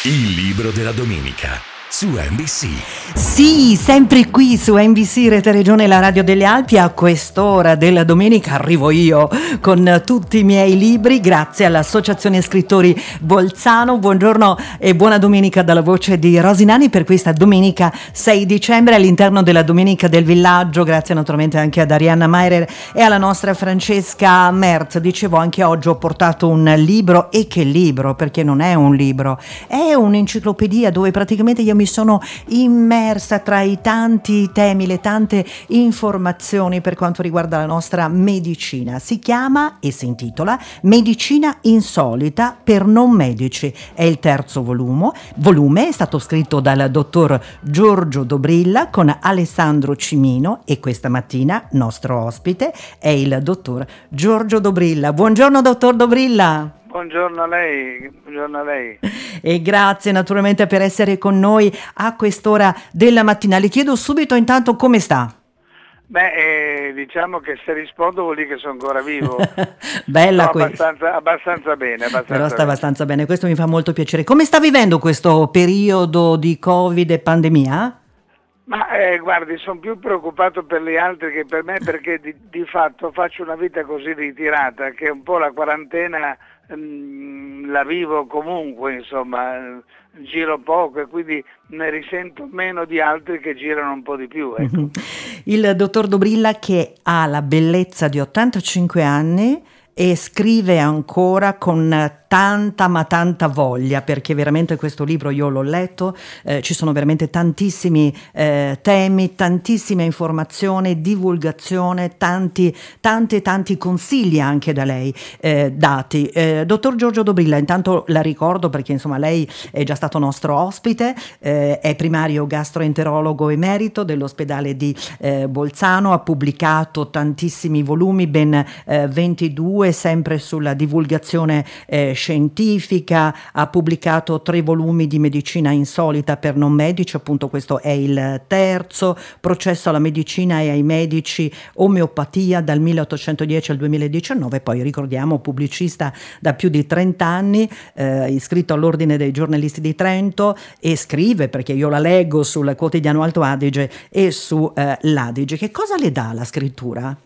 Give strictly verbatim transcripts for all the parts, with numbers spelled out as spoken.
Il libro della domenica su N B C. Sì, sempre qui su N B C Rete Regione, la radio delle Alpi. A quest'ora della domenica arrivo io con tutti i miei libri, grazie all'Associazione Scrittori Bolzano. Buongiorno e buona domenica dalla voce di Rosinani per questa domenica sei dicembre all'interno della Domenica del Villaggio. Grazie naturalmente anche ad Arianna Mairer e alla nostra Francesca Merz. Dicevo, anche oggi ho portato un libro, e che libro, perché non è un libro, è un'enciclopedia dove praticamente io mi sono immersa tra i tanti temi, le tante informazioni per quanto riguarda la nostra medicina. Si chiama e si intitola Medicina insolita per non medici. È il terzo volume, volume è stato scritto dal dottor Giorgio Dobrilla con Alessandro Cimino, e questa mattina nostro ospite è il dottor Giorgio Dobrilla. Buongiorno dottor Dobrilla. Buongiorno a lei, buongiorno a lei. E grazie naturalmente per essere con noi a quest'ora della mattina. Le chiedo subito intanto come sta. Beh, eh, diciamo che se rispondo vuol dire che sono ancora vivo. Bella no, questa. abbastanza, abbastanza bene. Abbastanza Però sta bene. abbastanza bene, questo mi fa molto piacere. Come sta vivendo questo periodo di Covid e pandemia? Ma eh, guardi, sono più preoccupato per gli altri che per me, perché di, di fatto faccio una vita così ritirata che un po' la quarantena mh, la vivo comunque, insomma, eh, giro poco e quindi ne risento meno di altri che girano un po' di più. Ecco. Il dottor Dobrilla, che ha la bellezza di ottantacinque anni e scrive ancora con tanta ma tanta voglia, perché veramente questo libro io l'ho letto, eh, ci sono veramente tantissimi eh, temi, tantissime informazioni, divulgazione, tanti tanti tanti consigli anche da lei eh, dati. Eh, dottor Giorgio Dobrilla, intanto la ricordo perché insomma lei è già stato nostro ospite, eh, è primario gastroenterologo emerito dell'ospedale di eh, Bolzano, ha pubblicato tantissimi volumi, ben eh, ventidue, sempre sulla divulgazione eh, scientifica, ha pubblicato tre volumi di medicina insolita per non medici, appunto questo è il terzo, Processo alla medicina e ai medici, omeopatia dal milleottocentodieci al duemiladiciannove, poi ricordiamo pubblicista da più di trenta anni, eh, iscritto all'Ordine dei giornalisti di Trento, e scrive, perché io la leggo sul quotidiano Alto Adige e su eh, l'Adige. Che cosa le dà la scrittura?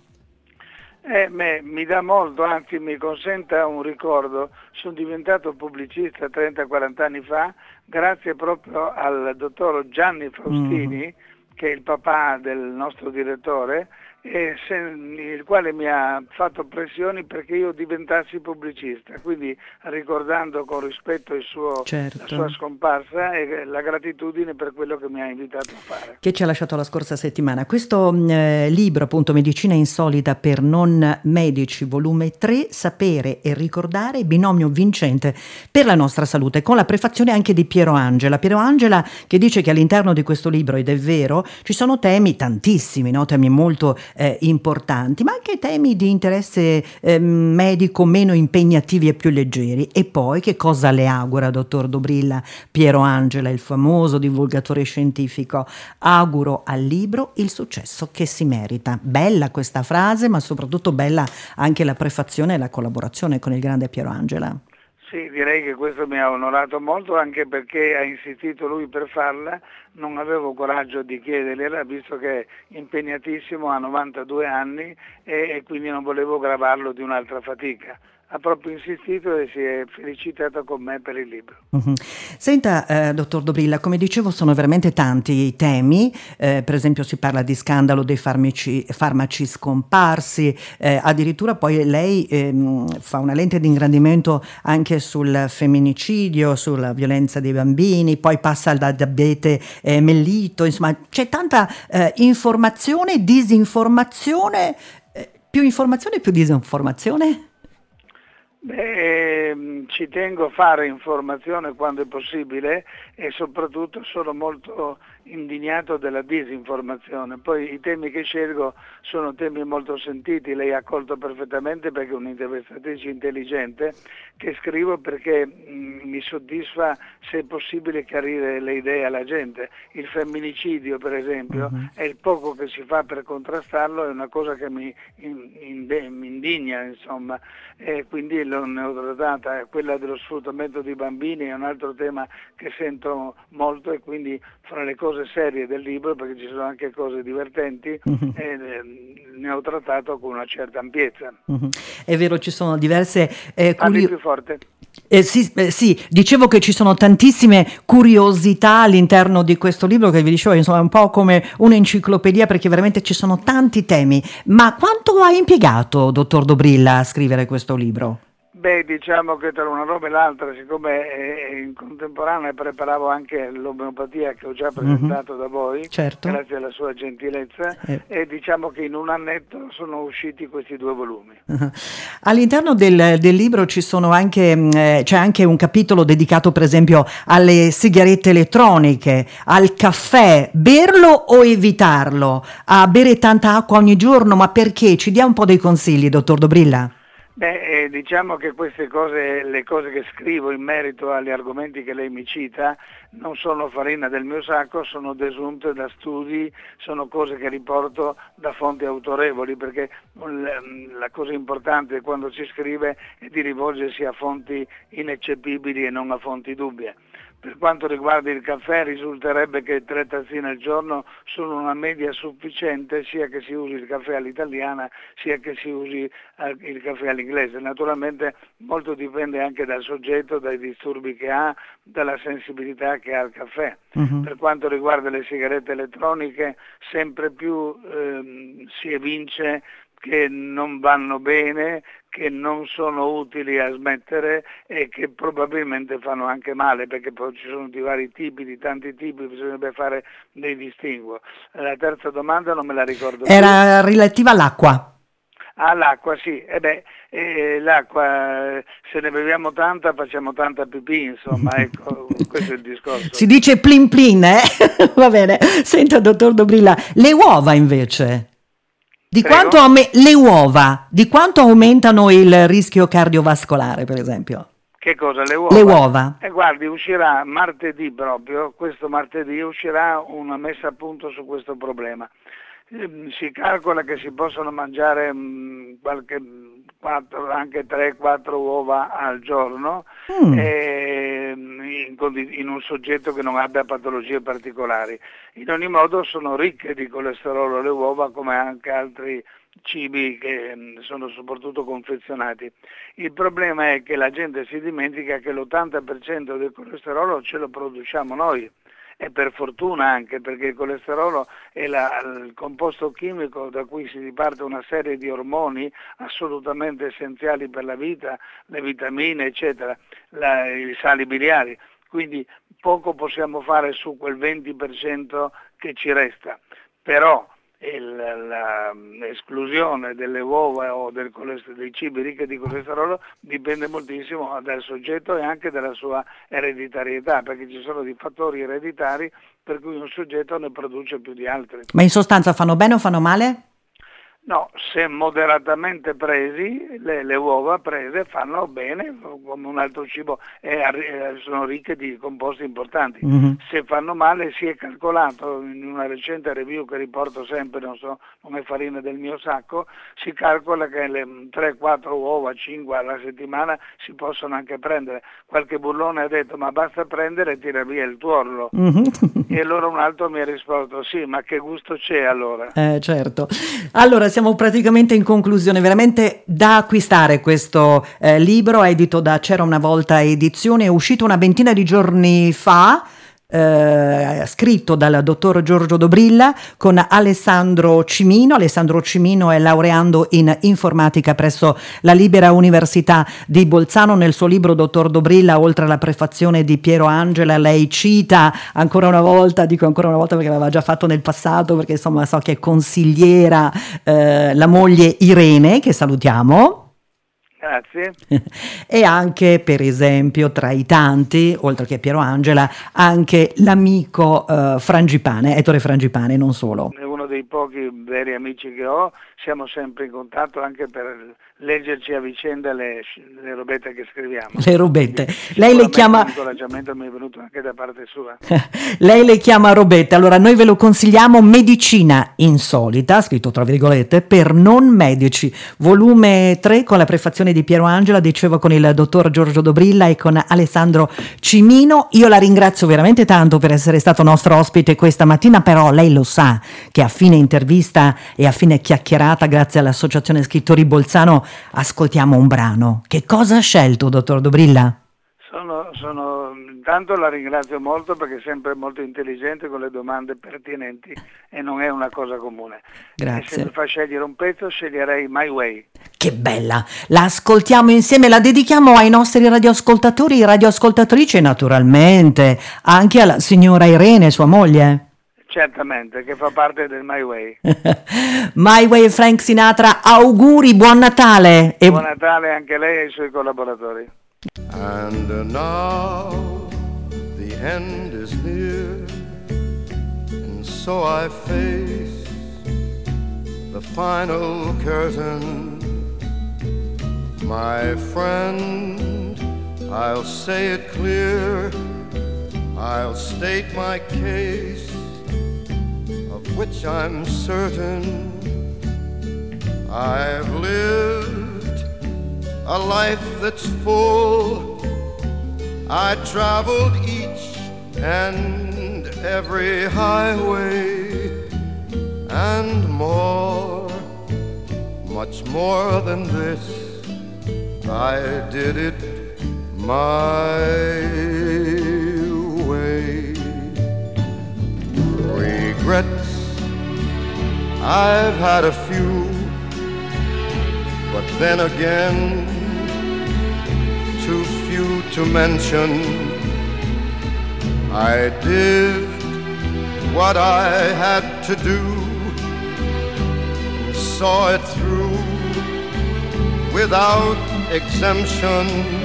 Eh, beh, mi dà molto, anzi mi consenta un ricordo. Sono diventato pubblicista trenta quaranta anni fa grazie proprio al dottor Gianni Faustini, mm. che è il papà del nostro direttore, e se, il quale mi ha fatto pressioni perché io diventassi pubblicista, quindi ricordando con rispetto il suo, certo. la sua scomparsa e la gratitudine per quello che mi ha invitato a fare. Che ci ha lasciato la scorsa settimana. Questo eh, libro, appunto, Medicina insolita per non medici, volume tre, Sapere e ricordare, binomio vincente per la nostra salute, con la prefazione anche di Piero Angela. Piero Angela che dice che all'interno di questo libro, ed è vero, ci sono temi tantissimi, no? Temi molto Eh, importanti, ma anche temi di interesse eh, medico meno impegnativi e più leggeri. E poi che cosa le augura, dottor Dobrilla, Piero Angela, il famoso divulgatore scientifico? Auguro al libro il successo che si merita. Bella questa frase, ma soprattutto bella anche la prefazione e la collaborazione con il grande Piero Angela. Sì, direi che questo mi ha onorato molto, anche perché ha insistito lui per farla, non avevo coraggio di chiedergliela visto che è impegnatissimo, ha novantadue anni e, e quindi non volevo gravarlo di un'altra fatica. Ha proprio insistito e si è felicitato con me per il libro. Uh-huh. Senta, eh, dottor Dobrilla, come dicevo sono veramente tanti i temi, eh, per esempio si parla di scandalo dei farmaci, farmaci scomparsi, eh, addirittura poi lei ehm, fa una lente di ingrandimento anche sul femminicidio, sulla violenza dei bambini, poi passa al diabete eh, mellito, insomma c'è tanta eh, informazione, disinformazione, eh, più informazione, più disinformazione? Beh, ci tengo a fare informazione quando è possibile e soprattutto sono molto indignato della disinformazione. Poi i temi che scelgo sono temi molto sentiti, lei ha colto perfettamente perché è un'intervistatrice intelligente, che scrivo perché mh, mi soddisfa, se è possibile, chiarire le idee alla gente. Il femminicidio, per esempio, uh-huh. è il poco che si fa per contrastarlo, è una cosa che mi, in, in, mi indigna, insomma, e quindi l'ho, ne ho trattata. Quella dello sfruttamento di bambini è un altro tema che sento molto, e quindi fra le cose serie del libro, perché ci sono anche cose divertenti, uh-huh. eh, ne ho trattato con una certa ampiezza. Uh-huh. È vero, ci sono diverse eh, Parli più forte. Eh, sì, eh, sì, dicevo che ci sono tantissime curiosità all'interno di questo libro, che vi dicevo, insomma, è un po' come un'enciclopedia, perché veramente ci sono tanti temi. Ma quanto ha impiegato, dottor Dobrilla, a scrivere questo libro? Beh, diciamo che tra una roba e l'altra, siccome eh, in contemporanea preparavo anche l'omeopatia che ho già presentato mm-hmm. da voi, certo. grazie alla sua gentilezza, eh. e diciamo che in un annetto sono usciti questi due volumi. Uh-huh. All'interno del, del libro ci sono anche, eh, c'è anche un capitolo dedicato per esempio alle sigarette elettroniche, al caffè, berlo o evitarlo, a bere tanta acqua ogni giorno, ma perché? Ci dia un po' dei consigli, dottor Dobrilla. Beh, eh, diciamo che queste cose, le cose che scrivo in merito agli argomenti che lei mi cita, non sono farina del mio sacco, sono desunte da studi, sono cose che riporto da fonti autorevoli, perché la cosa importante quando si scrive è di rivolgersi a fonti ineccepibili e non a fonti dubbie. Per quanto riguarda il caffè, risulterebbe che tre tazzine al giorno sono una media sufficiente, sia che si usi il caffè all'italiana sia che si usi il caffè all'inglese. Naturalmente molto dipende anche dal soggetto, dai disturbi che ha, dalla sensibilità che ha al caffè. Uh-huh. Per quanto riguarda le sigarette elettroniche, sempre più ehm, si evince che non vanno bene, che non sono utili a smettere e che probabilmente fanno anche male, perché poi ci sono di vari tipi, di tanti tipi, bisognerebbe fare dei distinguo. La terza domanda non me la ricordo più. Era relativa all'acqua. Ah, l'acqua, sì. Eh beh, eh, l'acqua, se ne beviamo tanta facciamo tanta pipì, insomma, ecco, questo è il discorso. Si dice plin plin, eh? Va bene. Senta, dottor Dobrilla, le uova invece... Di quanto aume- le uova, di quanto aumentano il rischio cardiovascolare, per esempio? Che cosa? Le uova? Le uova. Eh, guardi, uscirà martedì proprio, questo martedì uscirà una messa a punto su questo problema. Si calcola che si possono mangiare mh, qualche quattro, anche tre quattro uova al giorno mm. e, in, in un soggetto che non abbia patologie particolari. In ogni modo sono ricche di colesterolo le uova, come anche altri cibi che mh, sono soprattutto confezionati. Il problema è che la gente si dimentica che l'ottanta per cento del colesterolo ce lo produciamo noi. E per fortuna anche, perché il colesterolo è la, il composto chimico da cui si riparte una serie di ormoni assolutamente essenziali per la vita, le vitamine eccetera, la, i sali biliari, quindi poco possiamo fare su quel venti per cento che ci resta, però l'esclusione delle uova o del dei cibi ricchi di colesterolo dipende moltissimo dal soggetto e anche dalla sua ereditarietà, perché ci sono dei fattori ereditari per cui un soggetto ne produce più di altri. Ma in sostanza fanno bene o fanno male? No, se moderatamente presi, le, le uova prese fanno bene, come un altro cibo, e sono ricche di composti importanti. Mm-hmm. Se fanno male, si è calcolato in una recente review che riporto sempre, non so, non è farina del mio sacco, si calcola che le tre quattro uova, cinque alla settimana si possono anche prendere. Qualche burlone ha detto ma basta prendere e tira via il tuorlo. Mm-hmm. E allora un altro mi ha risposto sì, ma che gusto c'è allora? Eh certo. Allora siamo praticamente in conclusione, veramente da acquistare questo eh, libro edito da C'era una volta edizione, è uscito una ventina di giorni fa, eh, scritto dal dottor Giorgio Dobrilla con Alessandro Cimino. Alessandro Cimino è laureando in informatica presso la Libera Università di Bolzano. Nel suo libro, dottor Dobrilla, oltre alla prefazione di Piero Angela, lei cita ancora una volta, dico ancora una volta perché l'aveva già fatto nel passato, perché insomma so che è consigliera, eh, la moglie Irene, che salutiamo. Grazie. E anche, per esempio, tra i tanti, oltre che Piero Angela, anche l'amico uh, Frangipane, Ettore Frangipane, non solo. È uno dei pochi veri amici che ho, siamo sempre in contatto anche per leggerci a vicenda le, le robette che scriviamo. Le robette. Quindi, lei le chiama... l'incoraggiamento mi è venuto anche da parte sua. Lei le chiama robette, allora noi ve lo consigliamo, Medicina Insolita, scritto tra virgolette, per non medici, volume tre con la prefazione di Piero Angela, dicevo con il dottor Giorgio Dobrilla e con Alessandro Cimino. Io la ringrazio veramente tanto per essere stato nostro ospite questa mattina, però lei lo sa che a fine intervista e a fine chiacchierata, grazie all'Associazione Scrittori Bolzano, ascoltiamo un brano. Che cosa ha scelto, dottor Dobrilla? Sono, sono, intanto la ringrazio molto perché è sempre molto intelligente con le domande pertinenti e non è una cosa comune. Grazie. E se mi fa scegliere un pezzo sceglierei My Way. Che bella! La ascoltiamo insieme, la dedichiamo ai nostri radioascoltatori e radioascoltatrici e naturalmente anche alla signora Irene, sua moglie. Certamente, che fa parte del My Way. My Way, Frank Sinatra, auguri, buon Natale! E... Buon Natale anche lei e ai suoi collaboratori. And uh, now the end is near, and so I face the final curtain. My friend, I'll say it clear, I'll state my case, of which I'm certain. I've lived a life that's full. I traveled each and every highway and more, much more than this. I did it my way. Regrets, I've had a few, but then again, too few to mention. I did what I had to do, saw it through without exemption.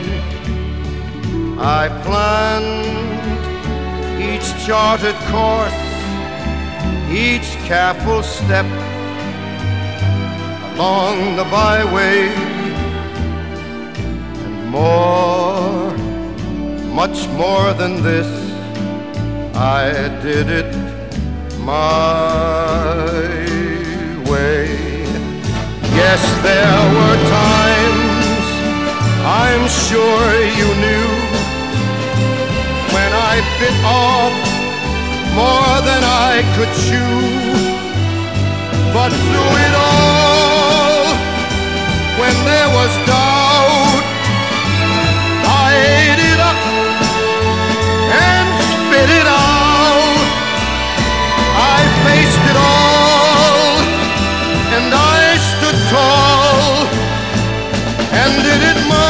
I planned each charted course, each careful step along the byway, and more, much more than this, I did it my way. Yes, there were times, I'm sure you knew, when I bit off more than I could chew. But through it all, when there was doubt, I ate it up and spit it out. I faced it all, and I stood tall, and did it my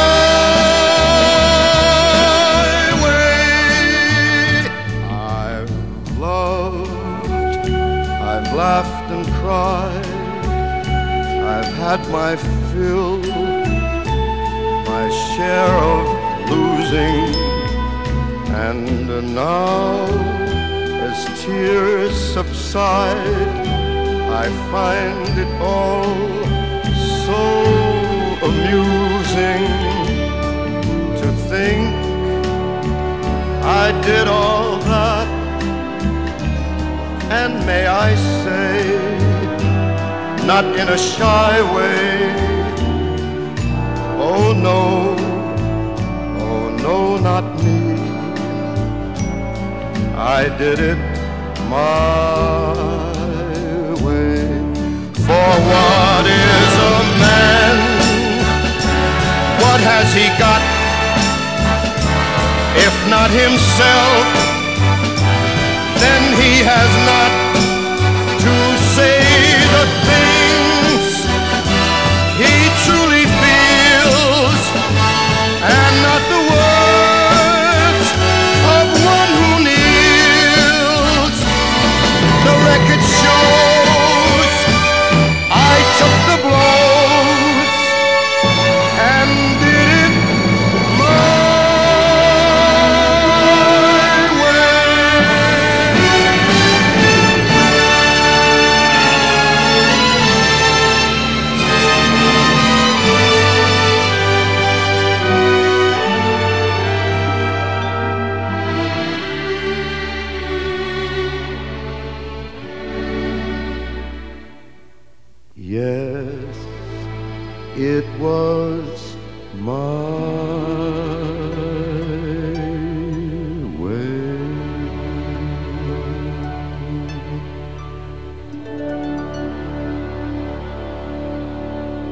way. I've loved, I've laughed and cried, I've had my fill, my share of losing, and now as tears subside, I find it all so amusing to think I did all that, and may I say, not in a shy way, oh no, oh no, not me, I did it my way. For what is a man? What has he got? If not himself, then he has not